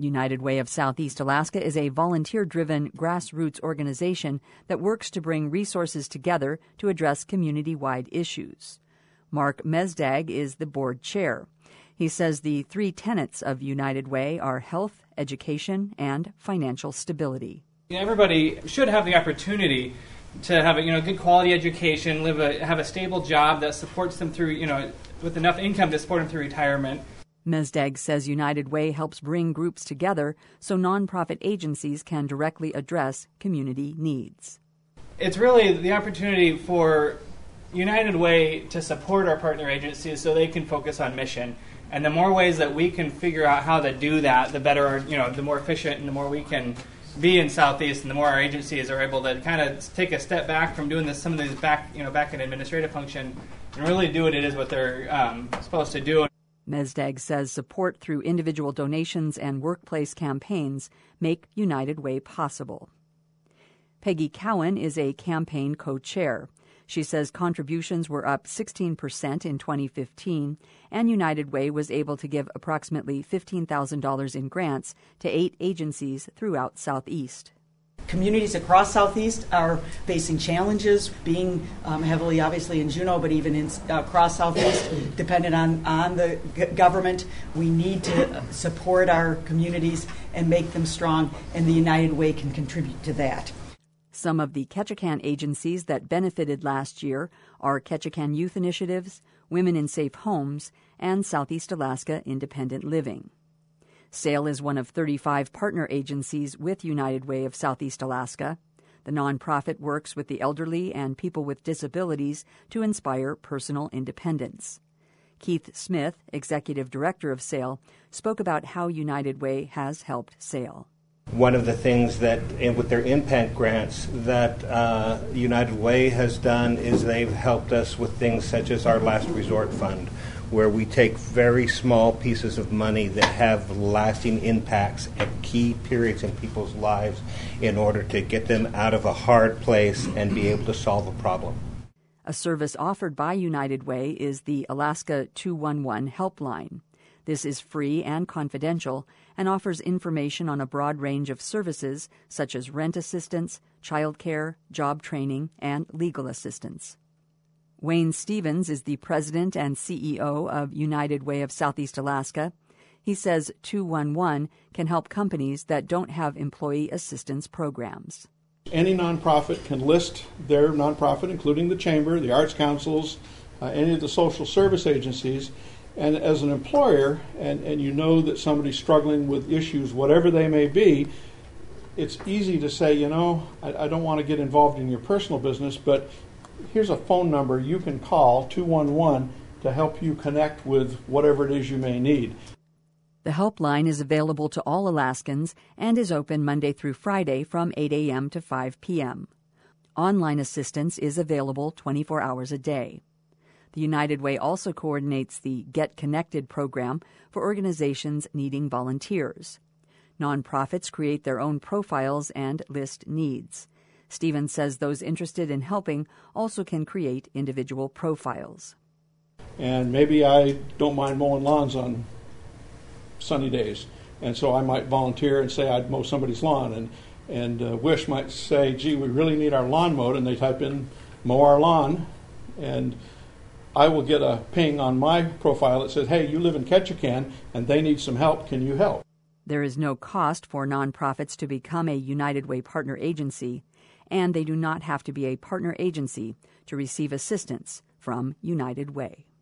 United Way of Southeast Alaska is a volunteer-driven grassroots organization that works to bring resources together to address community-wide issues. Mark Mesdag is the board chair. He says the three tenets of United Way are health, education, and financial stability. Everybody should have the opportunity to have a good quality education, have a stable job that supports them through with enough income to support them through retirement. Mesdag says United Way helps bring groups together so nonprofit agencies can directly address community needs. It's really the opportunity for United Way to support our partner agencies so they can focus on mission. And the more ways that we can figure out how to do that, the better, the more efficient and the more we can be in Southeast, and the more our agencies are able to kind of take a step back from doing some of these back in administrative function and really do what it is what they're supposed to do. Mesdag says support through individual donations and workplace campaigns make United Way possible. Peggy Cowan is a campaign co-chair. She says contributions were up 16% in 2015, and United Way was able to give approximately $15,000 in grants to 8 agencies throughout Southeast. Communities across Southeast are facing challenges, being heavily, obviously, in Juneau, but even across Southeast, dependent on the government. We need to support our communities and make them strong, and the United Way can contribute to that. Some of the Ketchikan agencies that benefited last year are Ketchikan Youth Initiatives, Women in Safe Homes, and Southeast Alaska Independent Living. SAIL is one of 35 partner agencies with United Way of Southeast Alaska. The nonprofit works with the elderly and people with disabilities to inspire personal independence. Keith Smith, executive director of SAIL, spoke about how United Way has helped SAIL. One of the things that, with their impact grants, that United Way has done is they've helped us with things such as our Last Resort Fund, where we take very small pieces of money that have lasting impacts at key periods in people's lives in order to get them out of a hard place and be able to solve a problem. A service offered by United Way is the Alaska 211 helpline. This is free and confidential and offers information on a broad range of services such as rent assistance, child care, job training, and legal assistance. Wayne Stevens is the president and CEO of United Way of Southeast Alaska. He says 211 can help companies that don't have employee assistance programs. Any nonprofit can list their nonprofit, including the Chamber, the Arts Councils, any of the social service agencies. And as an employer, and you know that somebody's struggling with issues, whatever they may be, it's easy to say, I don't want to get involved in your personal business, but here's a phone number you can call, 211, to help you connect with whatever it is you may need. The helpline is available to all Alaskans and is open Monday through Friday from 8 a.m. to 5 p.m. Online assistance is available 24 hours a day. The United Way also coordinates the Get Connected program for organizations needing volunteers. Nonprofits create their own profiles and list needs. Stevens says those interested in helping also can create individual profiles. And maybe I don't mind mowing lawns on sunny days, and so I might volunteer and say I'd mow somebody's lawn, and Wish might say, gee, we really need our lawn mowed, and they type in mow our lawn, and I will get a ping on my profile that says, hey, you live in Ketchikan and they need some help. Can you help? There is no cost for nonprofits to become a United Way partner agency, and they do not have to be a partner agency to receive assistance from United Way.